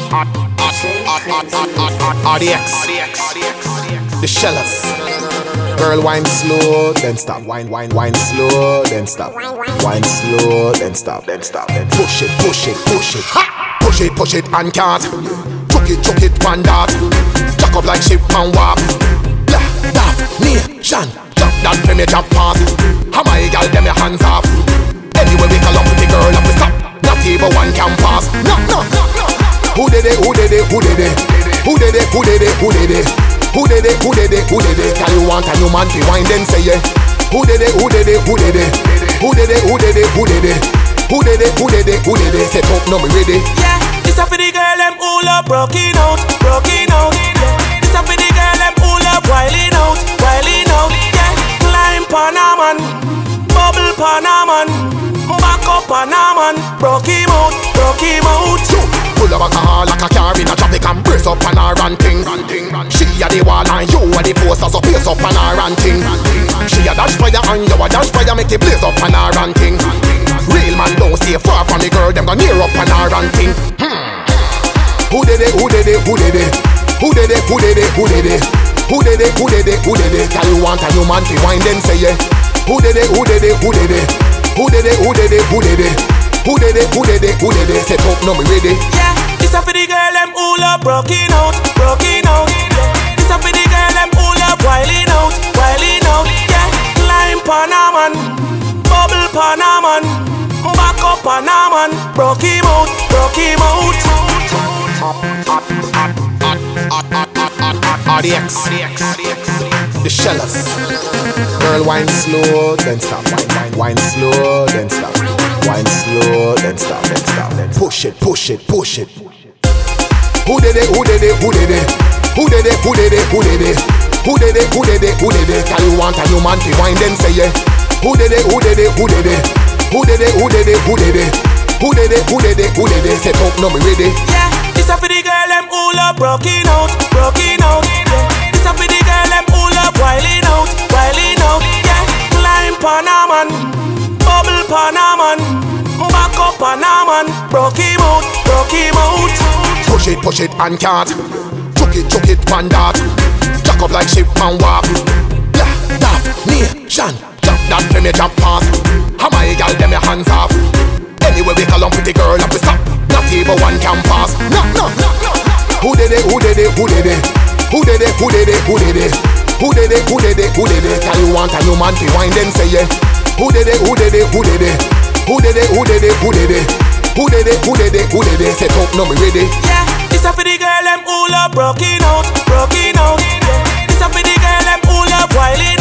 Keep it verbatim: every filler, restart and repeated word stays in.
R D X, the Shellers. Girl, wine slow, then stop. Wine, wine, wine slow, then stop. Wine slow, then stop. Then stop. Then push it, push it, push it. Ha! Push it, push it, and can't. Chuck it, chuck it, one dart. Chuck up like ship and walk. Blah, daft, nation. Jump that for me, jump fast. How my gal, them your hands off. Anyway, we call up with the girl up, we stop. Not even one can pass. No, no, no, no. Who did it, who did it, who did it? Who did it, who did it, who did it? Who did it, who did it, who did it? Can you want a new man to wind and say yeah? Who did it, who did it, who did it? Who did it, who did it, who did it? Who did it, who did it, who did it? Set up, no me ready. Yeah, this a for the girl them all up broken out, broken out. Yeah, this a for the girl them all up wilding out, wilding out. Yeah, climb pan a man, bubble pan a man, back up pan a man, broke him out, broke him out. Pull up a car like a car in a traffic and brace up on her ranting. She a the wall and you a the poster, so pace up on her ranting. She a dash fire and you a dash fire, make it blaze up on her ranting. Real man don't stay far from the girl, them go near up on her ranting. Hmm. Who did it, who did it, who did it? Who did it, who did it, who did it? Who did it, who did it, who did it? Can you want a new man to wind and say yeah? Who did it, who did it, who did it? Who did it, who did it, who did it? Who did it, who did it, who did it? Set up, no me ready. Yeah, this a for the girl them all up broken out, broken out. Yeah, this a for the girl them all up wilding out, wilding out. Yeah, climb pan a man, bubble pan a man, back up pan a man, broke him out, broke him out. R D X, the Shellers. Girl, wine slow, then stop. Wine, wine, wine slow, then stop. Wine slow, then stop, then stop, then push it, push it, push it. Who did it, who did it, who did it? Who did it, who did it, who did it? Who did it, who did it, who did it? Can you want a new man to wind and say yeah? Who did it, who did it, who did it? Who did it, who did it, who did it? Who did it, who did it, who did it? Set up, no me ready. Yeah, this a for the girl them all up broken out, broken out. Yeah, this a for the girl them all up wilding out, wilding out. Yeah, climb pan a man, bubble pan a man, back up pan a man, broke him out, broke him out. Push it, push it and can't. Chuck it, chuck it, one dart. Jack up like ship and walk. Blah, daft, nation. Jump that for me, jump fast. How my gal, them your hands off. Anyway, we call on pretty girl up, we stop. Not even one can pass. No, no, no, no. Who did it, who did it, who did it? Who did it, who did it, who did it? Who did it, who did it, who did it? Can you want a new man to wind and say yeah? Who did it, who did it, who did it? Who did it, who did it, who did it? Who did it, who did it, who did it? Set up, no me ready. Yeah, this a for the girl them all up broken out, broken out. Yeah, this a for the girl them all up wilding